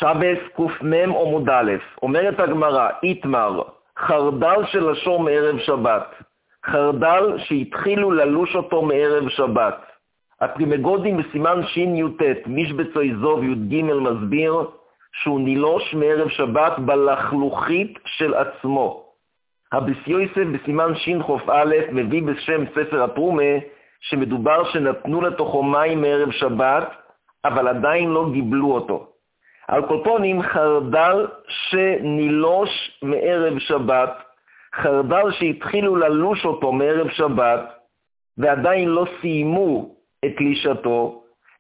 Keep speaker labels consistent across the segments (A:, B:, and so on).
A: שבס קמ עמוד א', אומרת הגמרא, איתמר, חרדל של לשון מערב שבת, חרדל שהתחילו ללוש אותו מערב שבת. הפרימגודים בסימן שי"ט, משבצוי זוב י"ג מסביר שהוא נילוש מערב שבת בלחלוכית של עצמו. הביס יוסף בסימן שח"א מביא בשם ספר התרומה שמדובר שנתנו לתוכו מים מערב שבת, אבל עדיין לא גיבלו אותו. על כל פנים, חרדל שנילוש מערב שבת, חרדל שהתחילו ללוש אותו מערב שבת, ועדיין לא סיימו את לישתו,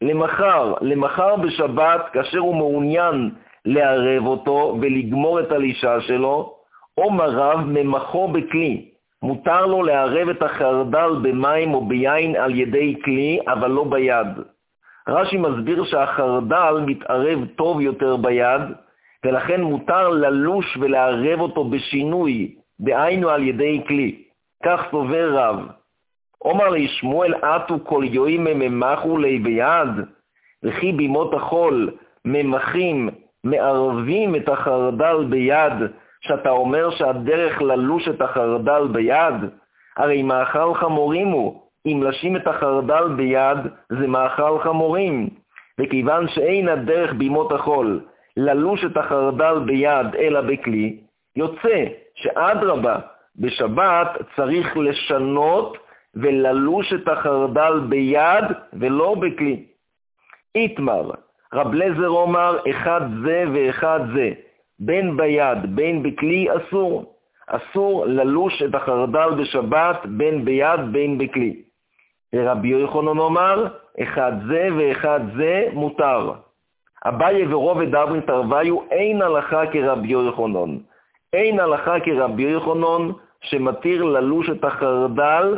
A: למחר בשבת, כאשר הוא מעוניין לערב אותו ולגמור את הלישה שלו, אומר רב ממחו בכלי. מותר לו לערב את החרדל במים או ביין על ידי כלי, אבל לא ביד. רש"י מסביר שהחרדל מתערב טוב יותר ביד, ולכן מותר ללוש ולערב אותו בשינוי, דהיינו על ידי כלי. כך סובר רב. אומר לי שמואל, עטו כל יוים ממחו לי ביד, וכי בימות החול ממחים, מערבים את החרדל ביד, שאתה אומר שהדרך ללוש את החרדל ביד, הרי מאכל חמורים הוא, אם לשים את החרדל ביד זה מאכל חמורים, וכיוון שאין הדרך בימות החול ללוש את החרדל ביד אלא בכלי, יוצא שאדרבה בשבת צריך לשנות וללוש את החרדל ביד ולא בכלי. איתמר, רב לזר אומר, אחד זה ואחד זה, בין ביד בין בכלי אסור. אסור ללוש את החרדל בשבת בין ביד בין בכלי. רבי יוחנן אומר, אחד זה ואחד זה מותר. אביי ורובד אברין תרוויו, אין הלכה כרבי יוחנן. אין הלכה כרבי יוחנן שמתיר ללוש את החרדל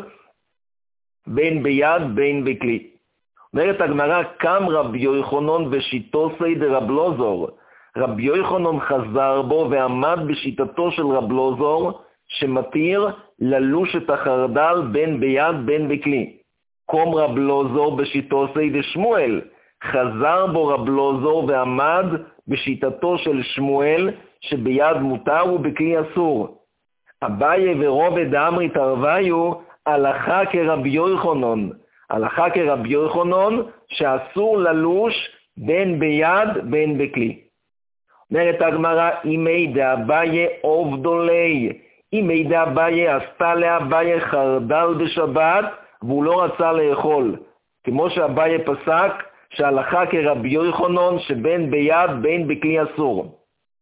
A: בין ביד בין בכלי. אומרת הגמרא, קם רבי יוחנן ושיטוסי דרב לוזור. רבי יוחנן חזר בו ועמד בשיטתו של רב לוזור, שמתיר ללוש את החרדל בין ביד בין בכלי. קום רב לוזור בשיטוסי דשמואל. חזר בו רב לוזור ועמד בשיטתו של שמואל, שביד מותר ובכלי אסור. אביי ורובד אמרי תרוויו, הלכה כרבי יוחנן. הלכה כרבי יוחנן שאסור ללוש בין ביד בין בכלי. אומרת הגמרא, אימי דאביי עובדולי. אימי דאביי עשתה לאביי חרדל בשבת והוא לא רצה לאכול. כמו שאביי פסק שהלכה כרבי יוחנן שבין ביד בין בכלי אסור.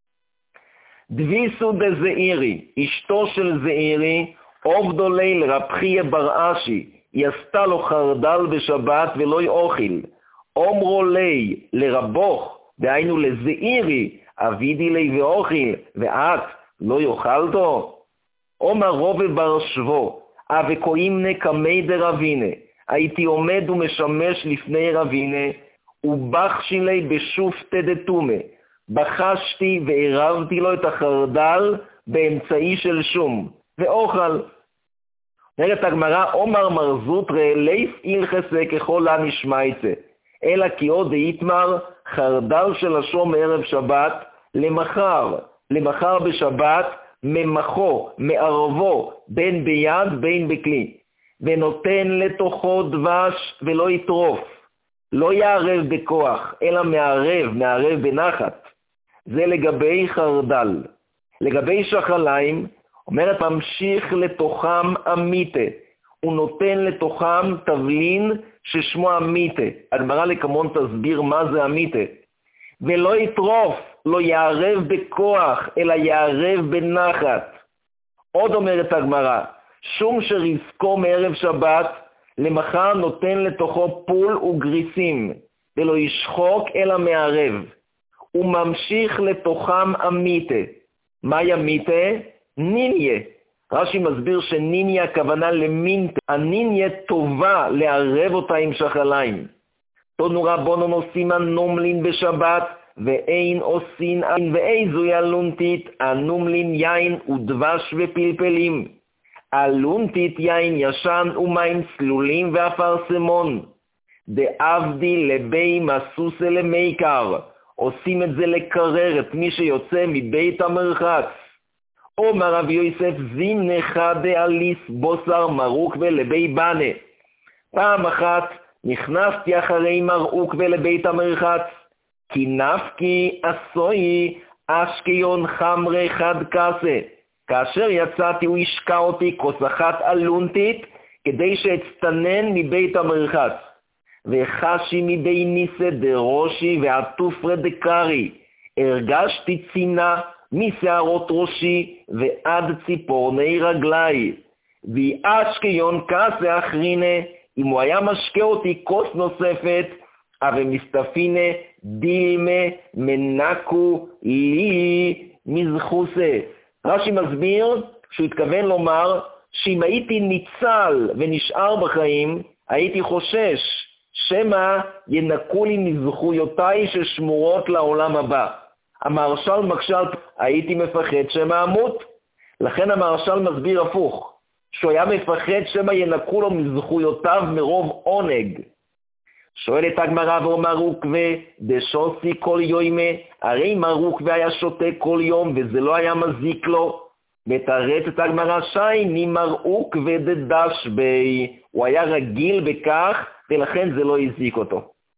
A: דביסו דזעירי, אשתו של זעירי, עובדולי לרב חייא בר אשי, היא עשתה לו חרדל בשבת ולא יאכל. אומרו לי לרבוך, דהיינו לזעירי, אבידי לי ואוכל, ואת לא יאכלתו? אומר רובה בר שבו, וקוימנה קמי דרבינה, הייתי עומד ומשמש לפני רבינה, ובחשי לי בשופטי דתומה, בחשתי וערבתי לו את החרדל באמצעי של שום, ואוכל. אומרת הגמרא, אומר מר זוטרא, ליף הלכסה ככל הנשמעיצה, אלא כי עוד איתמר חרדל של לשון מערב שבת למחר בשבת, ממחו, מערבו, בין ביד בין בכלי, ונותן לתוכו דבש ולא יטרוף, לא יערב בכוח, אלא מערב בנחת. זה לגבי חרדל. לגבי שחליים, אומרת, ממשיך לתוכם אמיתה, הוא נותן לתוכם תבלין ששמו אמיתה. הגמרא לקמון תסביר מה זה אמיתה. ולא יטרוף, לא יערב בכוח, אלא יערב בנחת. עוד אומרת הגמרא, שום שריסקו מערב שבת, למחר נותן לתוכו פול וגריסים, ולא ישחוק אלא מערב. הוא ממשיך לתוכם אמיתה. מה ימיתה? ניניה. רש"י מסביר שניניה הכוונה למינתה. הניניה טובה לערב אותה עם שחליים. תונו רבונן עושים הנומלין בשבת, ואין עושים ואיזו ילונתית, הנומלין יין ודבש ופלפלים. הלונתית יין ישן ומים צלולים ואפרסמון. דאבדי לבי מסוסה למייקר. עושים את זה לקרר את מי שיוצא מבית המרחץ. אומר רבי יוסף, זימנך דאליס בוסר מרוק ולבי בנה. פעם אחת נכנסתי אחרי מרוק ולבית המרחץ, כי נפקי עשוי אשקיון חמרי חד כסה. כאשר יצאתי הוא השקע אותי כוס אחת אלונטית, כדי שאצטנן מבית המרחץ. וחשי מבי ניסה דרושי ועטופרה דקרי. הרגשתי צינה משערות ראשי ועד ציפורני רגלי. ואשקיון כסה אחרינה, אם הוא היה משקה אותי כוס נוספת, אבל מסתפינה דימה מנקו לי מזחוסה. רש"י מסביר שהוא התכוון לומר שאם הייתי ניצל ונשאר בחיים, הייתי חושש שמא ינקו לי מזכויותיי ששמורות לעולם הבא. המהרש"ל מקשה, הייתי מפחד שמא אמות. לכן המהרש"ל מסביר הפוך, שהוא היה מפחד שמא ינקו לו מזכויותיו מרוב עונג. שואלת הגמרא, ואומר רוקווה דשוסי כל יוימה, הרי מה רוקווה היה שותה כל יום וזה לא היה מזיק לו? מתרצת הגמרא, שייני מרוקווה דדש בי, הוא היה רגיל בכך ולכן זה לא הזיק אותו.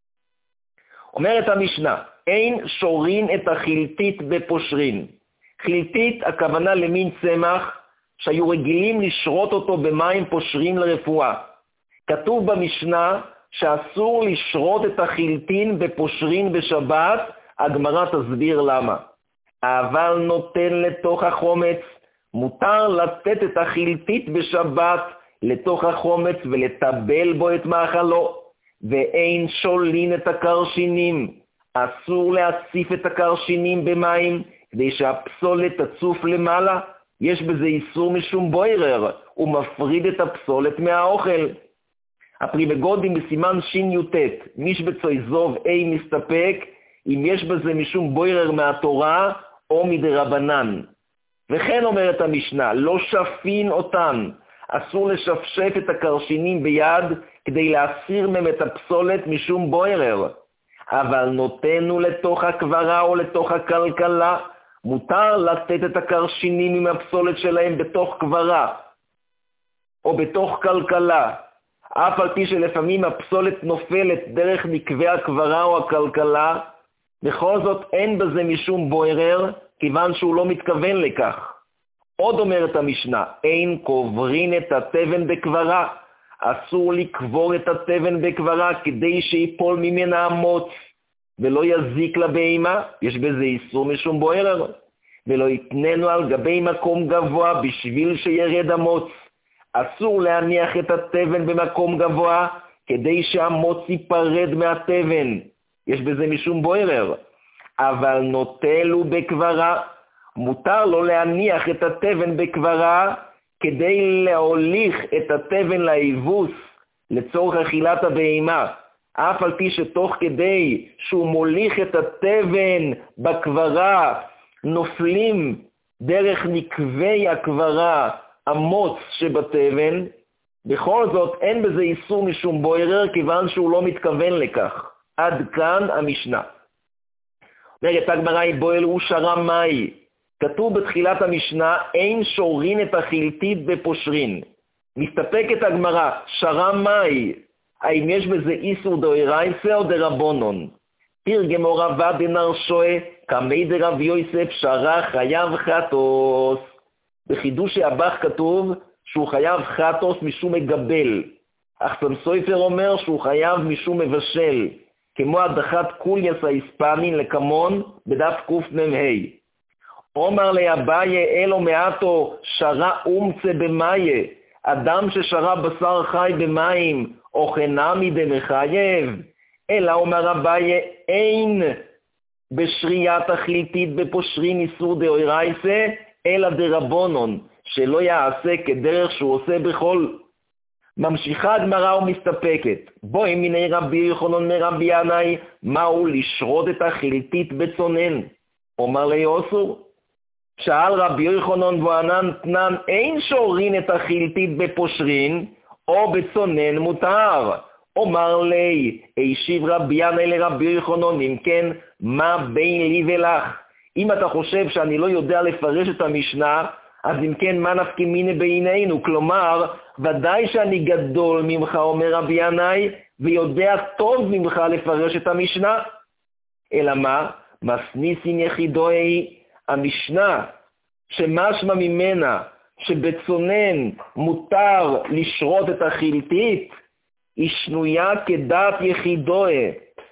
A: אומרת המשנה, אין שורין את החילתית בפושרין. חילתית הכוונה למין צמח שהיו רגילים לשרות אותו במים פושרים לרפואה. כתוב במשנה שאסור לשרות את החילתין בפושרין בשבת, הגמרא תסביר למה. אבל נותן לתוך החומץ, מותר לתת את החילתית בשבת לתוך החומץ ולטבל בו את מאכלו, ואין שולין את הקרשינים. אסור להציף את הקרשינים במים כדי שהפסולת תצוף למעלה. יש בזה איסור משום בוירר, הוא מפריד את הפסולת מהאוכל. הפרימגודים בסימן שי"ט, משבצוי זוב מסתפק אם יש בזה משום בוירר מהתורה או מדרבנן. וכן אומרת המשנה, לא שפין אותן, אסור לשפשף את הקרשינים ביד כדי להסיר מהם את הפסולת משום בוירר. אבל נותנו לתוך הקברה או לתוך הכלכלה, מותר לתת את הקרשינים עם הפסולת שלהם בתוך קברה או בתוך כלכלה. אף על פי שלפעמים הפסולת נופלת דרך מקווה הקברה או הכלכלה, בכל זאת אין בזה משום בוירר, כיוון שהוא לא מתכוון לכך. עוד אומרת המשנה, אין קוברין את התבן בקברה, אסור לקבור את התבן בקברה כדי שיפול ממנה המוץ ולא יזיק לבהמה, יש בזה איסור משום בוירר. ולא יתננו על גבי מקום גבוה בשביל שירד המוץ, אסור להניח את התבן במקום גבוה כדי שהמוץ ייפרד מהתבן, יש בזה משום בוירר. אבל נוטלו בקברה, מותר לו להניח את התבן בקברה כדי להוליך את התבן לאיבוס לצורך אכילת הבהמה, אף על פי שתוך כדי שהוא מוליך את התבן בקברה נופלים דרך נקבי הקברה המוץ שבתבן, בכל זאת אין בזה איסור משום בוירר כיוון שהוא לא מתכוון לכך. עד כאן המשנה. אומרת הגמרא, בועל הוא שרם מאי. כתוב בתחילת המשנה, אין שורין את החילתית בפושרין. מסתפקת הגמרא, שרם מאי, האם יש בזה איסור דאורייתא או דרבנן? תרגם רבא דנרשוה, כמי דרב יוסף שרה חייב חטוס. בחידוש הבח כתוב שהוא חייב חטוס משום מגבל. אך סופר אומר שהוא חייב משום מבשל, כמו הדחת קוליאס ההיספנין לקמון בדף קמ"ה. אומר לאביי אלו מעטו שרה אומצה במאיה, אדם ששרה בשר חי במים, או חנמי דמחייב. אלא אומר אביי, אין בשריית החליטית בפושרין איסור דאורייתא, אלא דרבנן, שלא יעשה כדרך שהוא עושה בכל. ממשיכה הגמרא ומסתפקת, בואי מיני רבי יוחנן מרבי ינאי, מהו לשרות את החליטית בצונן? אומר ליוסור, שאל רבי יוחנן וענן תנן, אין שורין את החילתית בפושרין או בצונן מותר. אומר לי, הישיב רבי ינאי לרבי יוחנן, אם כן, מה בין לי ולך? אם אתה חושב שאני לא יודע לפרש את המשנה, אז אם כן, מה נפקא מינה בעינינו? כלומר, ודאי שאני גדול ממך, אומר רבי ינאי, ויודע טוב ממך לפרש את המשנה. אלא מה? מסניסין יחידוי, המשנה שמשמע ממנה שבצונן מותר לשרות את החילטית, היא שנויה כדעת יחידוי.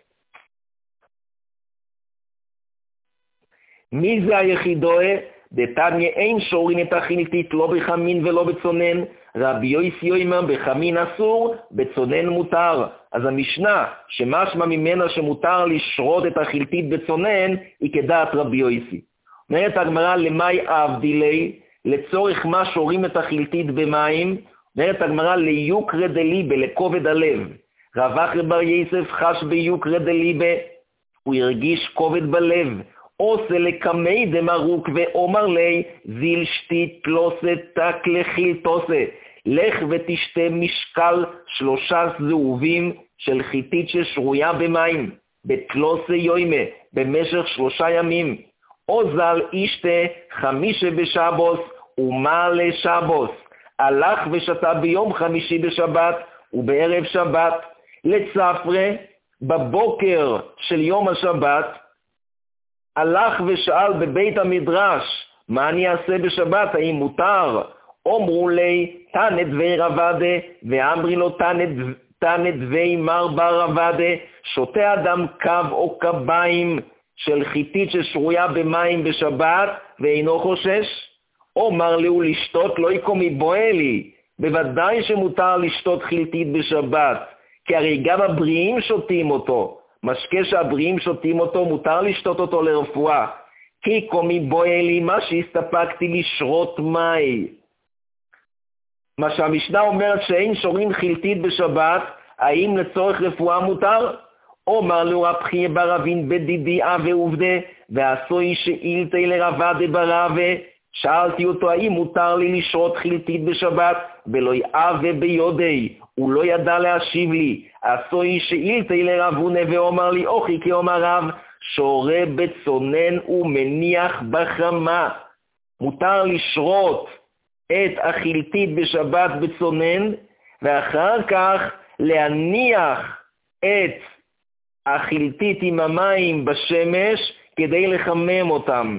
A: מי זה היחידוי? דתניא אין שורין את החילטית לא בחמין ולא בצונן, רבי יוסי אומר בחמין אסור, בצונן מותר. אז המשנה שמשמע ממנה שמותר לשרות את החילטית בצונן היא כדעת רבי יוסי. אומרת הגמרא, למאי אבדילי? לצורך מה שורים את החילטית במים? אומרת הגמרא, ליוקרא דליבה, לכובד הלב. רב אחר בר יוסף חש ביוקרא דליבה, הוא הרגיש כובד בלב. עושה לקמי דמרוק ואומר לי, זיל שתי תלוסת תק לחילטוסה, לך ותשתה משקל 3 זהובים של חיטית ששרויה במים, בתלוסה יוימה, במשך 3 ימים. אוזל ישתה 5 בשבוס ומה לשבוס, הלך ושתה ביום 5 בשבת ובערב שבת. לצפרה, בבוקר של יום השבת, הלך ושאל בבית המדרש, מה אני אעשה בשבת, האם מותר? אומרו לי, תנת דבי רבדה, ואמרי לו תנת דבי מר בר רבדה, שותה אדם קו או קביים של חיטית ששרויה במים בשבת, ואינו חושש? אומר לי, הוא לשתות לא יקום מבואה לי, בוודאי שמותר לשתות חיטית בשבת, כי הרי גם הבריאים שותים אותו. משקה שהבריאים שותים אותו, מותר לשתות אותו לרפואה. כי קומי בואי לי, מה שהסתפקתי לשרות מי. מה שהמשנה אומרת שאין שורים חילטית בשבת, האם לצורך רפואה מותר? אומר לו רב חייא בר אבין בדידי אבה עובדה, ועשוי שאילתי לרבדה ברבה, שאלתי אותו האם מותר לי לשרות חילטית בשבת, ולא יאווה ביודי, הוא לא ידע להשיב לי. עשוי שאילתי לרבונה ואומר לי, אוכי כי אומר רב, שורה בצונן ומניח בחמה. מותר לשרות את החילטית בשבת בצונן, ואחר כך להניח את החילטית עם המים בשמש כדי לחמם אותם.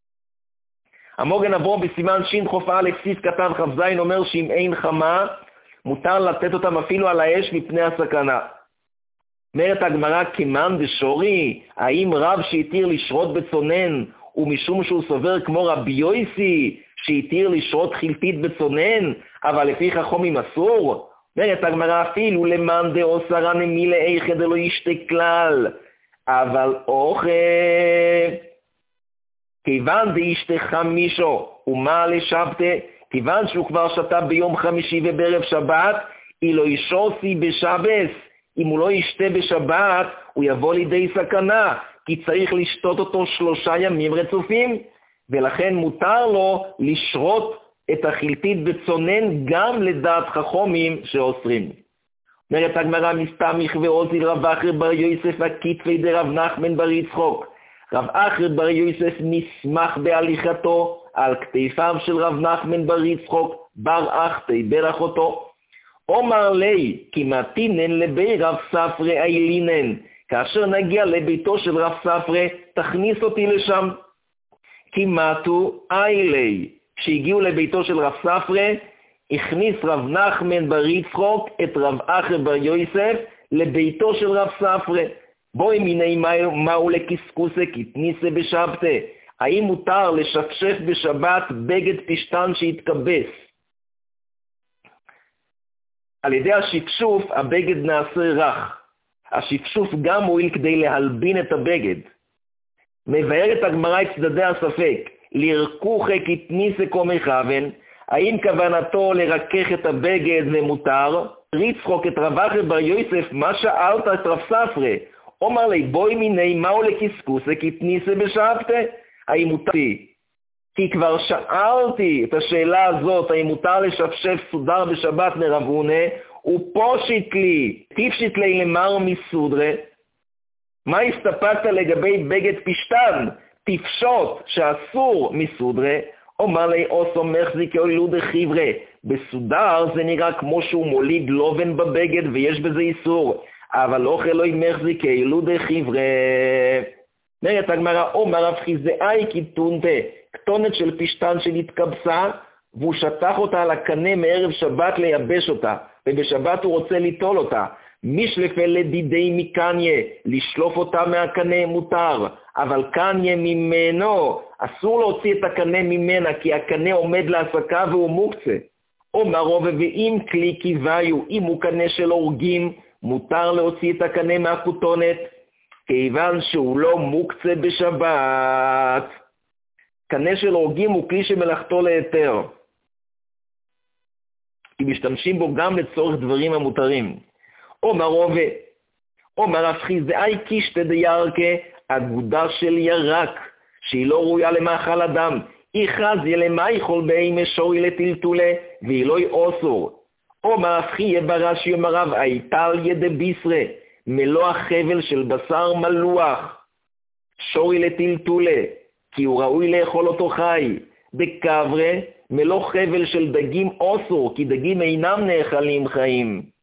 A: המוגן אברום בסימן שין חוף א' סיף קטן כ"ז אומר שאם אין חמה, מותר לתת אותם אפילו על האש מפני הסכנה. אומרת הגמרא, כמן דשורי, האם רב שהתיר לשרות בצונן, ומשום שהוא סובר כמו רבי יוסי, שהתיר לשרות חילטית בצונן, אבל לפי חכמים אסור? אומרת הגמרא, אפילו למאן דאוסרא נמילה איכא דלא ישתה כלל, אבל אוכל כיוון דאישתה 5 ומה לשבתה, כיוון שהוא כבר שתה ביום 5 ובערב שבת, אילו ישוסי בשבס, אם הוא לא ישתה בשבת, הוא יבוא לידי סכנה, כי צריך לשתות אותו 3 ימים רצופים, ולכן מותר לו לשרות את החילטית בצונן גם לדעת חכמים שאוסרים. אומרת הגמרא, מסתמך ועוזיל רב אחר בר יוסף הכתפי דרב נחמן בר יצחוק. רב אחר בר יוסף נסמך בהליכתו על כתפיו של רב נחמן בר יצחוק בר אחתי ברכותו. אומר לי, כי מתינן לבי רב ספרי אילינן, כאשר נגיע לביתו של רב ספרי, תכניס אותי לשם. כי מתו אילי, כשהגיעו לביתו של רב ספרי, הכניס רב נחמן בר יצחוק את רב אחר בר יוסף לביתו של רב ספרי. בואי מיני מהו לקסקוסה כתניסה בשבתה, האם מותר לשפשף בשבת בגד פשטן שהתקבס? על ידי השפשוף הבגד נעשה רך. השפשוף גם מועיל כדי להלבין את הבגד. מבארת הגמרא את צדדי הספק, לרקוחה כתניסה כמכוון, האם כוונתו לרכך את הבגד ומותר? ריצחוק את רב אחר בר יוסף, מה שאלת את רב ספרי? אומר לי, בואי מיני מהו לקסקוסה כתניסה בשבתה, האם מותר? כי כבר שאלתי את השאלה הזאת, האם מותר לשפשף סודר בשבת מרב הונא, ופושיט לי, תפשיט לי למר מסודרה. מה הסתפקת לגבי בגד פשטן? תפשוט שאסור מסודרה. אומר לי אוסו מחזיק אילוד חבר'ה. בסודר זה נראה כמו שהוא מוליד לובן בבגד ויש בזה איסור. אבל אוכל לא מחזיק אילוד חבר'ה. נראית הגמרא, אומר רב חיזאי כתונתה, כתונת של פשטן שנתקבסה, והוא שטח אותה על הקנה מערב שבת לייבש אותה, ובשבת הוא רוצה ליטול אותה. משלפה לדידי מקניה, לשלוף אותה מהקנה מותר, אבל קניה ממנו, אסור להוציא את הקנה ממנה, כי הקנה עומד להסקה והוא מוקצה. אומרו ואם כלי קיוויו, אם הוא קנה של הורגים, מותר להוציא את הקנה מהכותונת, כיוון שהוא לא מוקצה בשבת. קנה של הורגים הוא כלי שמלאכתו להיתר, כי משתמשים בו גם לצורך דברים המותרים. אומר רב חיזאי קישתא דירקה, אגודה של ירק, שהיא לא ראויה למאכל אדם, היא חזיה למאיכול באימי שורי לטלטולה, והיא לא אוסור. אומר רב חייא ברש"י אומר רב, הייתה על ידי בישרה, מלוא החבל של בשר מלוח, שורי לטלטולה, כי הוא ראוי לאכול אותו חי. בקברה, מלוא חבל של דגים אוסור, כי דגים אינם נאכלים חיים.